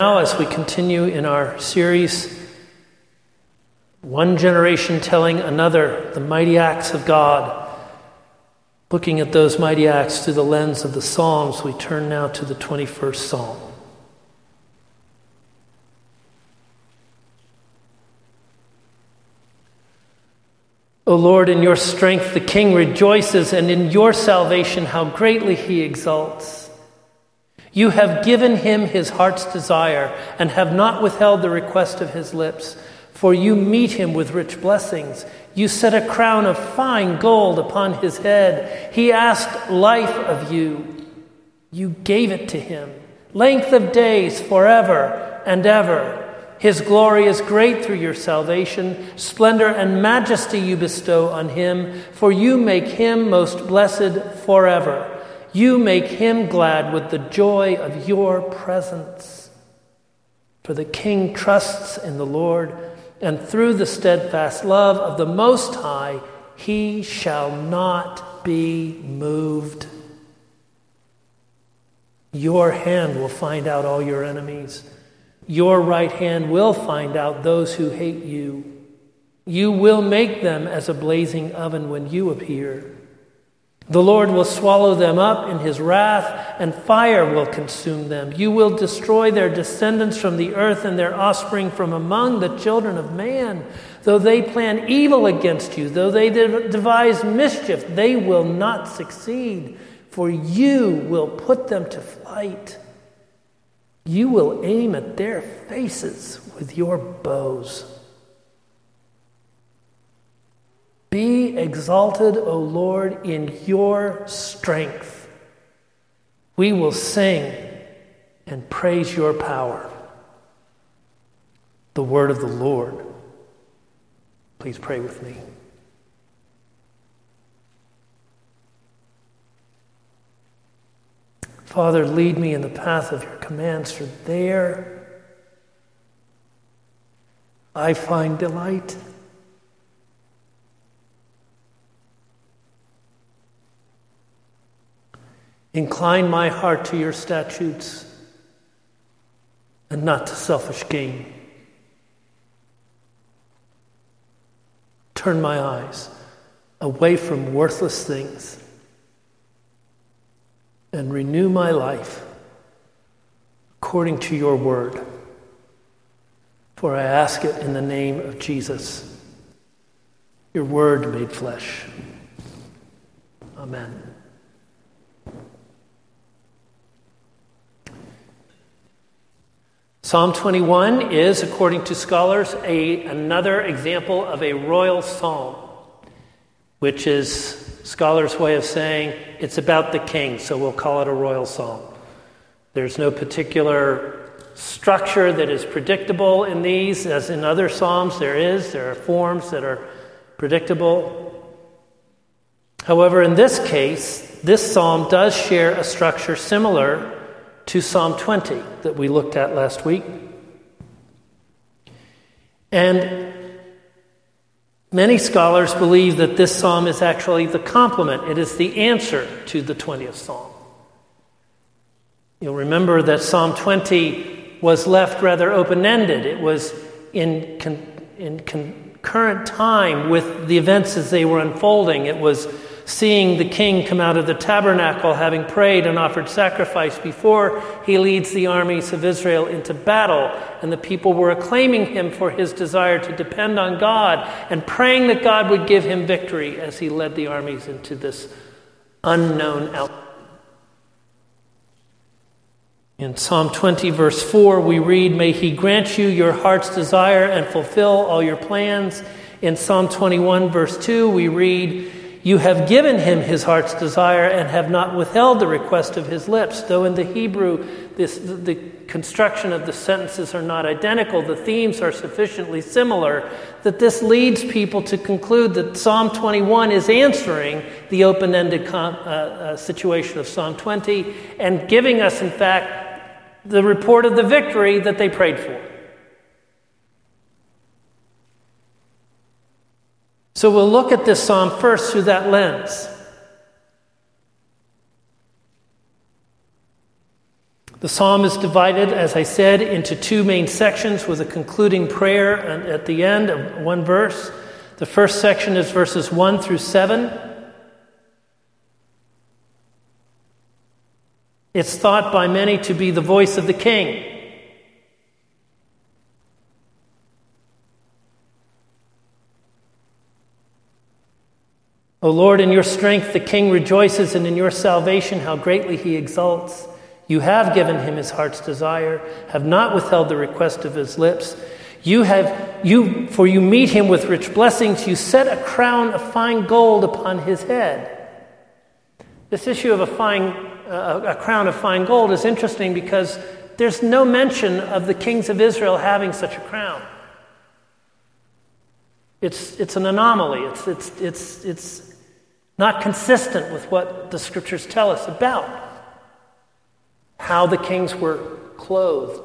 Now, as we continue in our series, One Generation Telling Another the Mighty Acts of God, looking at those mighty acts through the lens of the Psalms, we turn now to the 21st Psalm. O Lord, in your strength the King rejoices, and in your salvation how greatly he exults. You have given him his heart's desire, and have not withheld the request of his lips. For you meet him with rich blessings. You set a crown of fine gold upon his head. He asked life of you. You gave it to him. Length of days forever and ever. His glory is great through your salvation. Splendor and majesty you bestow on him. For you make him most blessed forever. You make him glad with the joy of your presence. For the King trusts in the Lord, and through the steadfast love of the Most High, he shall not be moved. Your hand will find out all your enemies. Your right hand will find out those who hate you. You will make them as a blazing oven when you appear. The Lord will swallow them up in his wrath, and fire will consume them. You will destroy their descendants from the earth and their offspring from among the children of man. Though they plan evil against you, though they devise mischief, they will not succeed, for you will put them to flight. You will aim at their faces with your bows. Be exalted, O Lord, in your strength. We will sing and praise your power. The word of the Lord. Please pray with me. Father, lead me in the path of your commands, for there I find delight. Incline my heart to your statutes and not to selfish gain. Turn my eyes away from worthless things and renew my life according to your word. For I ask it in the name of Jesus, your word made flesh. Amen. Psalm 21 is, according to scholars, another example of a royal psalm, which is scholars' way of saying it's about the king, so we'll call it a royal psalm. There's no particular structure that is predictable in these, as in other psalms there are forms that are predictable. However, in this case, this psalm does share a structure similar to Psalm 20 that we looked at last week. And many scholars believe that this psalm is actually the complement. It is the answer to the 20th psalm. You'll remember that Psalm 20 was left rather open-ended. It was in concurrent time with the events as they were unfolding. It was seeing the king come out of the tabernacle, having prayed and offered sacrifice before he leads the armies of Israel into battle. And the people were acclaiming him for his desire to depend on God and praying that God would give him victory as he led the armies into this unknown outcome. In Psalm 20, verse 4, we read, "May he grant you your heart's desire and fulfill all your plans." In Psalm 21, verse 2, we read, "You have given him his heart's desire and have not withheld the request of his lips." Though in the Hebrew, the construction of the sentences are not identical, the themes are sufficiently similar that this leads people to conclude that Psalm 21 is answering the open-ended situation of Psalm 20 and giving us, in fact, the report of the victory that they prayed for. So we'll look at this psalm first through that lens. The psalm is divided, as I said, into two main sections with a concluding prayer at the end of one verse. The first section is verses 1 through 7. It's thought by many to be the voice of the king. O Lord, in your strength the king rejoices, and in your salvation how greatly he exalts. You have given him his heart's desire, have not withheld the request of his lips. For you meet him with rich blessings. You set a crown of fine gold upon his head. This issue of a crown of fine gold is interesting because there's no mention of the kings of Israel having such a crown. It's an anomaly. It's not consistent with what the scriptures tell us about how the kings were clothed.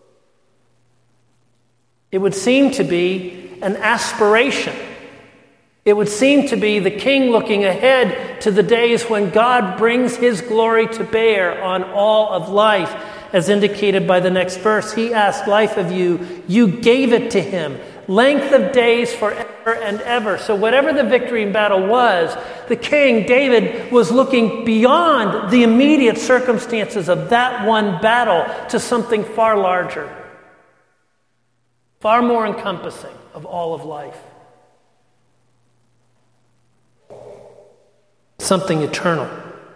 It would seem to be an aspiration. It would seem to be the king looking ahead to the days when God brings his glory to bear on all of life, as indicated by the next verse. He asked life of you, you gave it to him. Length of days forever and ever. So whatever the victory in battle was, the king, David, was looking beyond the immediate circumstances of that one battle to something far larger, far more encompassing of all of life. Something eternal.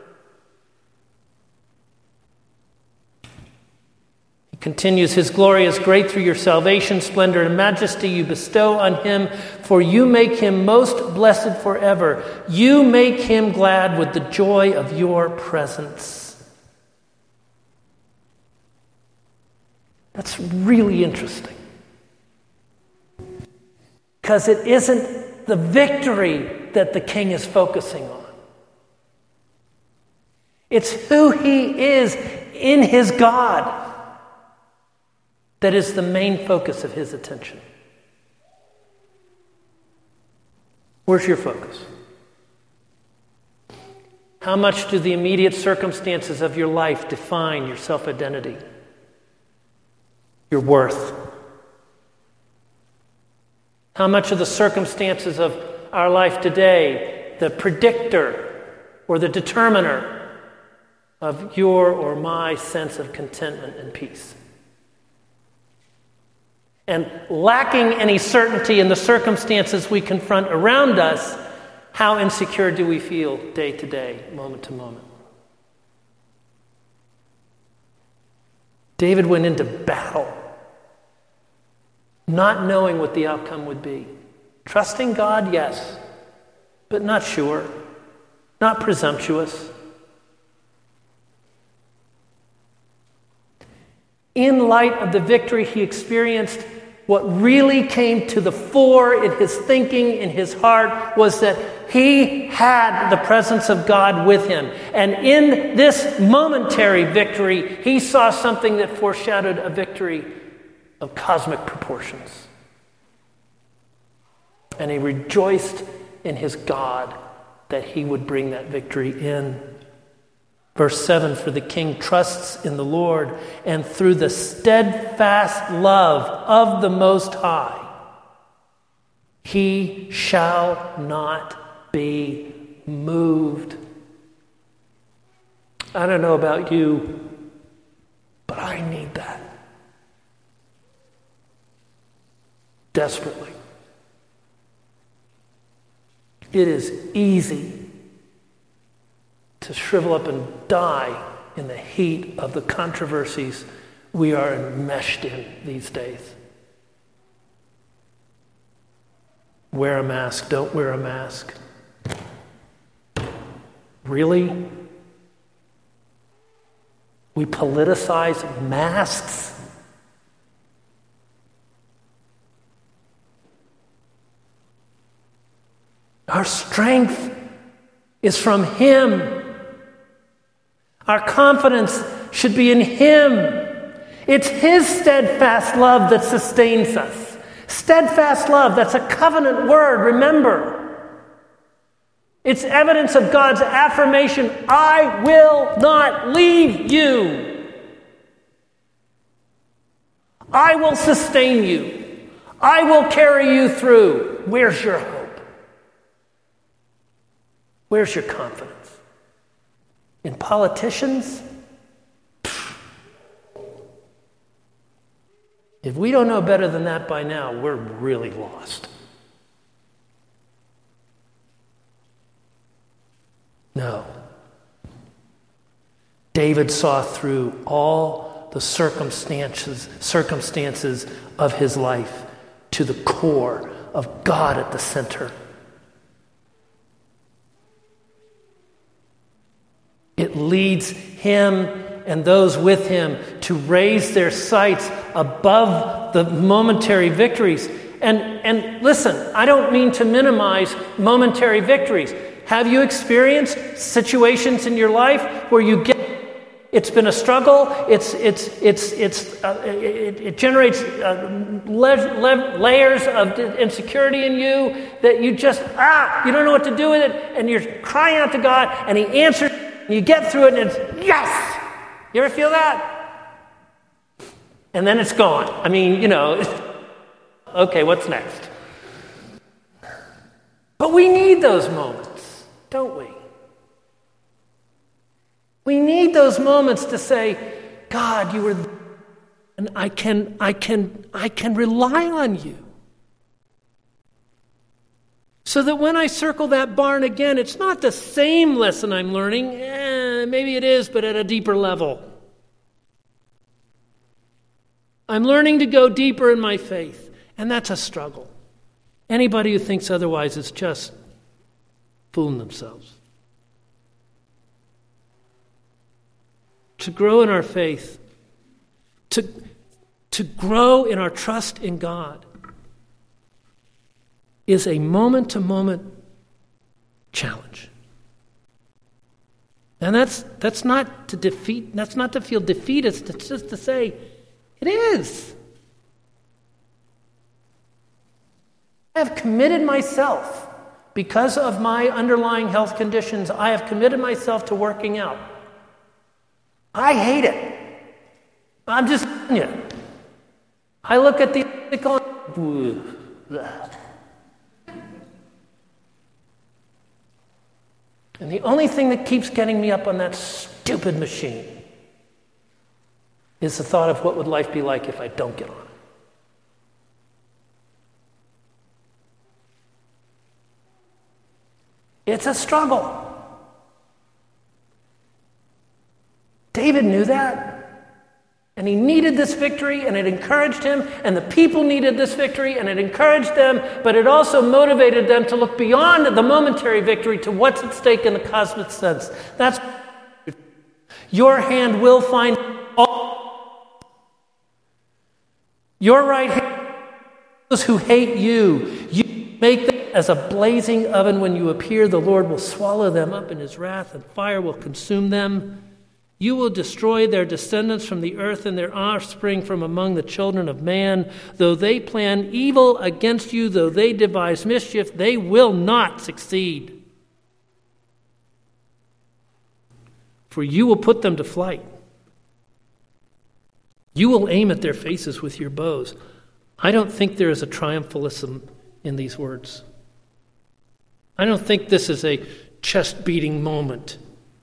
He continues, his glory is great through your salvation, splendor and majesty you bestow on him, for you make him most blessed forever. You make him glad with the joy of your presence. That's really interesting. Because it isn't the victory that the king is focusing on. It's who he is in his God that is the main focus of his attention. Where's your focus? How much do the immediate circumstances of your life define your self-identity, your worth? How much of the circumstances of our life today, the predictor or the determiner of your or my sense of contentment and peace? And lacking any certainty in the circumstances we confront around us, how insecure do we feel day to day, moment to moment? David went into battle not knowing what the outcome would be. Trusting God, yes, but not sure, not presumptuous. In light of the victory he experienced, what really came to the fore in his thinking, in his heart, was that he had the presence of God with him. And in this momentary victory, he saw something that foreshadowed a victory of cosmic proportions. And he rejoiced in his God that he would bring that victory in. Verse 7, for the king trusts in the Lord, and through the steadfast love of the Most High, he shall not be moved. I don't know about you, but I need that desperately. It is easy to shrivel up and die in the heat of the controversies we are enmeshed in these days. Wear a mask, don't wear a mask. Really? We politicize masks? Our strength is from him. Our confidence should be in him. It's his steadfast love that sustains us. Steadfast love, that's a covenant word, remember. It's evidence of God's affirmation, I will not leave you. I will sustain you. I will carry you through. Where's your hope? Where's your confidence? In politicians? If we don't know better than that by now, we're really lost. No. David saw through all the circumstances of his life to the core of God at the center. It leads him and those with him to raise their sights above the momentary victories. And listen, I don't mean to minimize momentary victories. Have you experienced situations in your life where it's been a struggle, it generates layers of insecurity in you that you just, you don't know what to do with it, and you're crying out to God, and he answers, and you get through it, and it's, yes! You ever feel that? And then it's gone. I mean, okay, what's next? But we need those moments, don't we? We need those moments to say, God, you were there, and I can rely on you. So that when I circle that barn again, it's not the same lesson I'm learning. Maybe it is, but at a deeper level. I'm learning to go deeper in my faith, and that's a struggle. Anybody who thinks otherwise is just fooling themselves. To grow in our faith, to grow in our trust in God, is a moment-to-moment challenge. And that's not to defeat, that's not to feel defeatist, it's just to say, it is. I have committed myself, because of my underlying health conditions, I have committed myself to working out. I hate it. I'm just telling you. I look at the article and the only thing that keeps getting me up on that stupid machine is the thought of what would life be like if I don't get on it. It's a struggle. David knew that, and he needed this victory, and it encouraged him, and the people needed this victory, and it encouraged them, but it also motivated them to look beyond the momentary victory to what's at stake in the cosmic sense. That's your hand will find all. Your right hand, those who hate you, you make them as a blazing oven. When you appear, the Lord will swallow them up in his wrath, and fire will consume them. You will destroy their descendants from the earth and their offspring from among the children of man. Though they plan evil against you, though they devise mischief, they will not succeed. For you will put them to flight. You will aim at their faces with your bows. I don't think there is a triumphalism in these words. I don't think this is a chest-beating moment.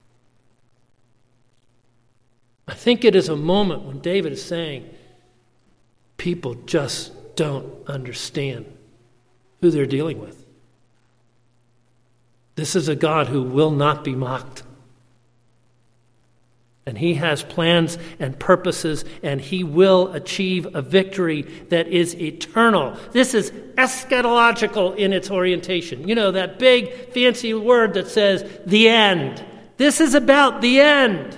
I think it is a moment when David is saying, people just don't understand who they're dealing with. This is a God who will not be mocked. And he has plans and purposes, and he will achieve a victory that is eternal. This is eschatological in its orientation. You know, that big fancy word that says the end. This is about the end.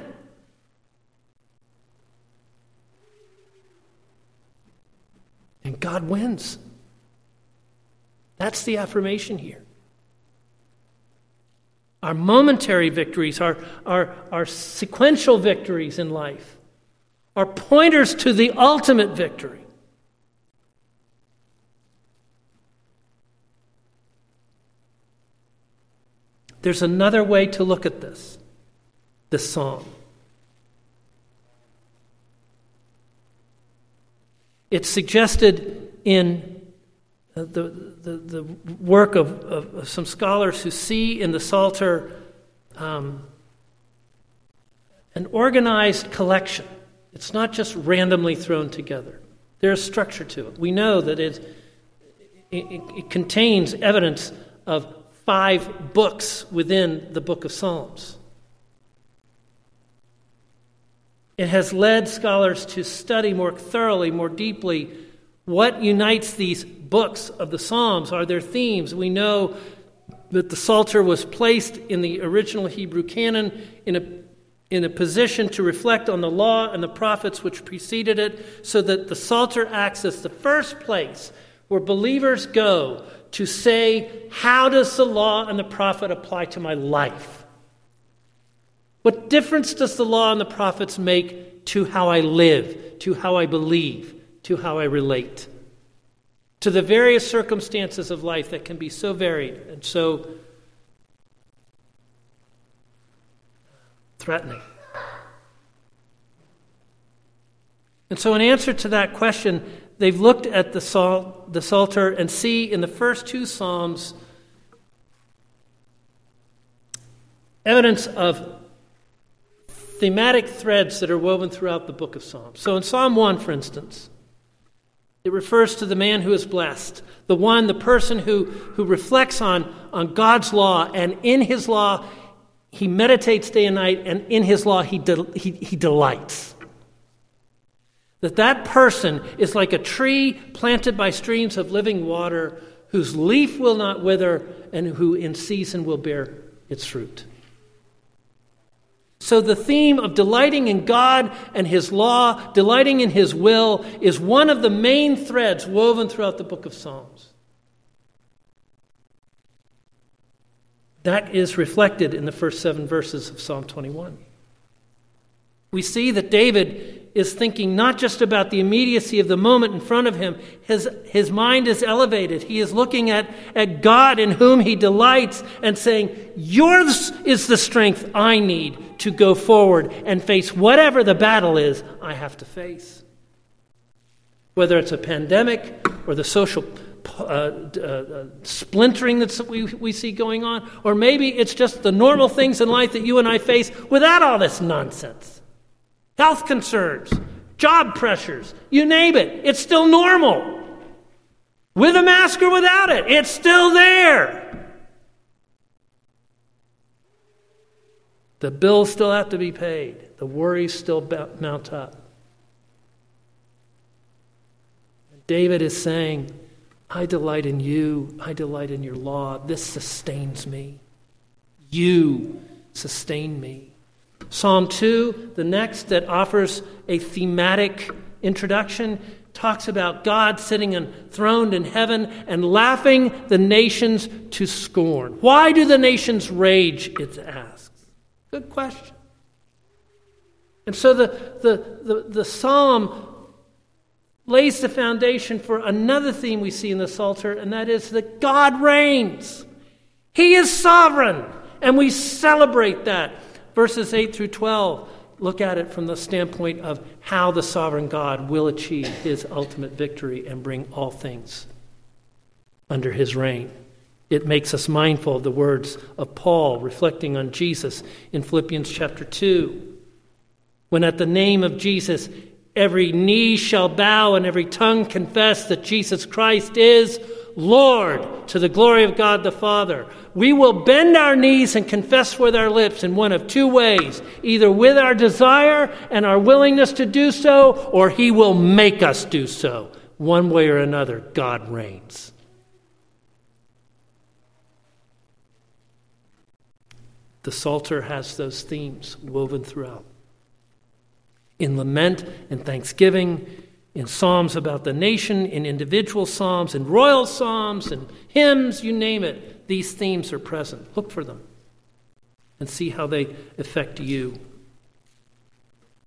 And God wins. That's the affirmation here. Our momentary victories, our sequential victories in life, are pointers to the ultimate victory. There's another way to look at this psalm. It's suggested in the work of some scholars who see in the Psalter an organized collection. It's not just randomly thrown together. There's structure to it. We know that it contains evidence of 5 books within the book of Psalms. It has led scholars to study more thoroughly, more deeply, what unites these books of the Psalms. Are there themes? We know that the Psalter was placed in the original Hebrew canon in a position to reflect on the law and the prophets which preceded it, so that the Psalter acts as the first place where believers go to say, how does the law and the prophet apply to my life? What difference does the law and the prophets make to how I live, to how I believe, to how I relate, to the various circumstances of life that can be so varied and so threatening? And so in answer to that question, they've looked at the Psalter and see in the first 2 Psalms evidence of thematic threads that are woven throughout the book of Psalms. So in Psalm 1, for instance, it refers to the man who is blessed, the person who reflects on God's law, and in his law he meditates day and night, and in his law he delights. That person is like a tree planted by streams of living water, whose leaf will not wither, and who in season will bear its fruit. So the theme of delighting in God and his law, delighting in his will, is one of the main threads woven throughout the book of Psalms. That is reflected in the first 7 verses of Psalm 21. We see that David is thinking not just about the immediacy of the moment in front of him. His mind is elevated. He is looking at God in whom he delights and saying, yours is the strength I need to go forward and face whatever the battle is I have to face. Whether it's a pandemic or the social splintering that we see going on, or maybe it's just the normal things in life that you and I face without all this nonsense. Health concerns, job pressures, you name it. It's still normal. With a mask or without it, it's still there. The bills still have to be paid. The worries still mount up. David is saying, I delight in you. I delight in your law. This sustains me. You sustain me. Psalm 2, the next that offers a thematic introduction, talks about God sitting enthroned in heaven and laughing the nations to scorn. Why do the nations rage, it asks. Good question. And so the psalm lays the foundation for another theme we see in the Psalter, and that is that God reigns. He is sovereign, and we celebrate that. Verses 8 through 12 look at it from the standpoint of how the sovereign God will achieve his ultimate victory and bring all things under his reign. It makes us mindful of the words of Paul reflecting on Jesus in Philippians chapter 2. When at the name of Jesus, every knee shall bow and every tongue confess that Jesus Christ is Lord, to the glory of God the Father. We will bend our knees and confess with our lips in one of 2 ways, either with our desire and our willingness to do so, or he will make us do so. One way or another, God reigns. The Psalter has those themes woven throughout. In lament and thanksgiving, in psalms about the nation, in individual psalms, in royal psalms, and hymns, you name it, these themes are present. Look for them and see how they affect you.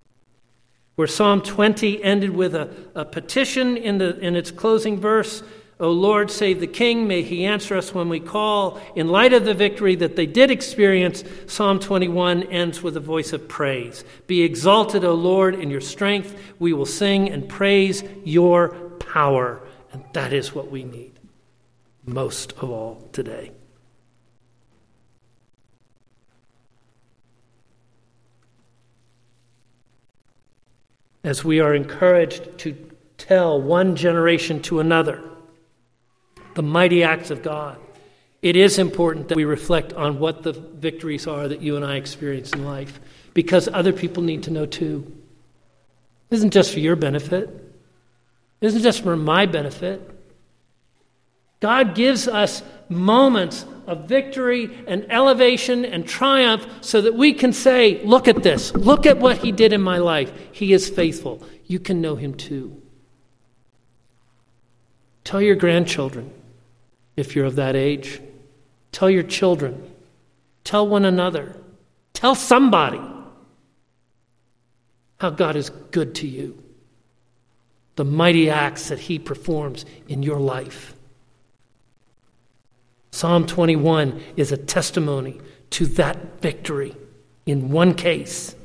Where Psalm 20 ended with a petition in its closing verse, O Lord, save the king. May he answer us when we call. In light of the victory that they did experience, Psalm 21 ends with a voice of praise. Be exalted, O Lord, in your strength. We will sing and praise your power. And that is what we need most of all today. As we are encouraged to tell one generation to another the mighty acts of God, it is important that we reflect on what the victories are that you and I experience in life, because other people need to know too. It isn't just for your benefit. It isn't just for my benefit. God gives us moments of victory and elevation and triumph so that we can say, look at this. Look at what he did in my life. He is faithful. You can know him too. Tell your grandchildren, if you're of that age. Tell your children. Tell one another. Tell somebody how God is good to you. The mighty acts that he performs in your life. Psalm 21 is a testimony to that victory in one case.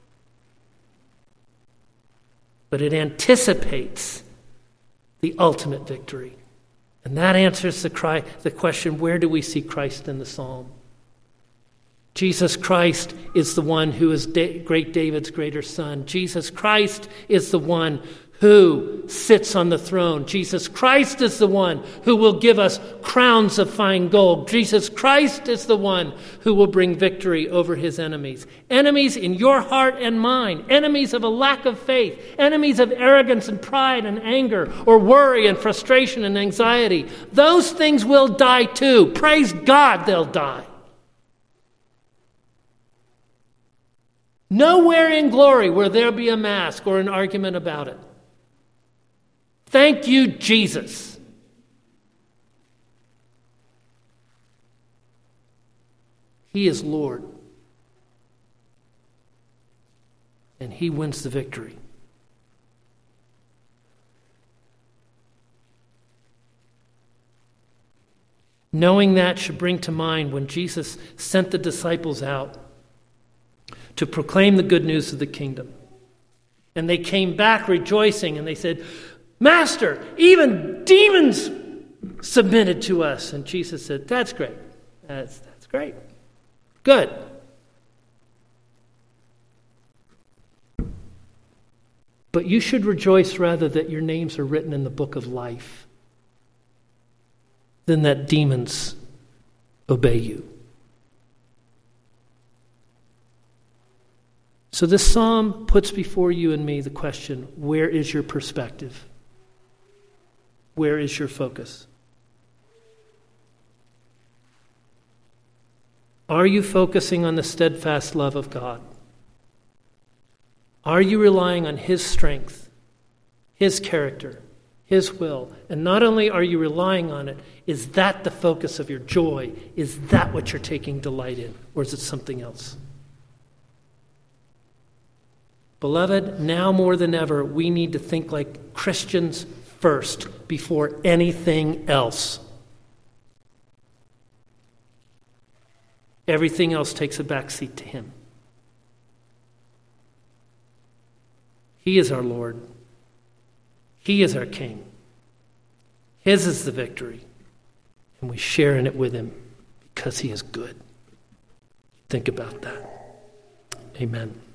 But it anticipates the ultimate victory. And that answers the question, where do we see Christ in the psalm? Jesus Christ is the one who is great David's greater son. Jesus Christ is the one who sits on the throne. Jesus Christ is the one who will give us crowns of fine gold. Jesus Christ is the one who will bring victory over his enemies. Enemies in your heart and mine. Enemies of a lack of faith. Enemies of arrogance and pride and anger, or worry and frustration and anxiety. Those things will die too. Praise God, they'll die. Nowhere in glory will there be a mask or an argument about it. Thank you, Jesus. He is Lord. And he wins the victory. Knowing that should bring to mind when Jesus sent the disciples out to proclaim the good news of the kingdom. And they came back rejoicing, and they said, Master, even demons submitted to us. And Jesus said, that's great. That's great. Good. But you should rejoice rather that your names are written in the book of life than that demons obey you. So this psalm puts before you and me the question, where is your perspective? Where is your focus? Are you focusing on the steadfast love of God? Are you relying on his strength, his character, his will? And not only are you relying on it, is that the focus of your joy? Is that what you're taking delight in? Or is it something else? Beloved, now more than ever, we need to think like Christians first before anything else. Everything else takes a backseat to him. He is our Lord. He is our King. His is the victory. And we share in it with him because he is good. Think about that. Amen.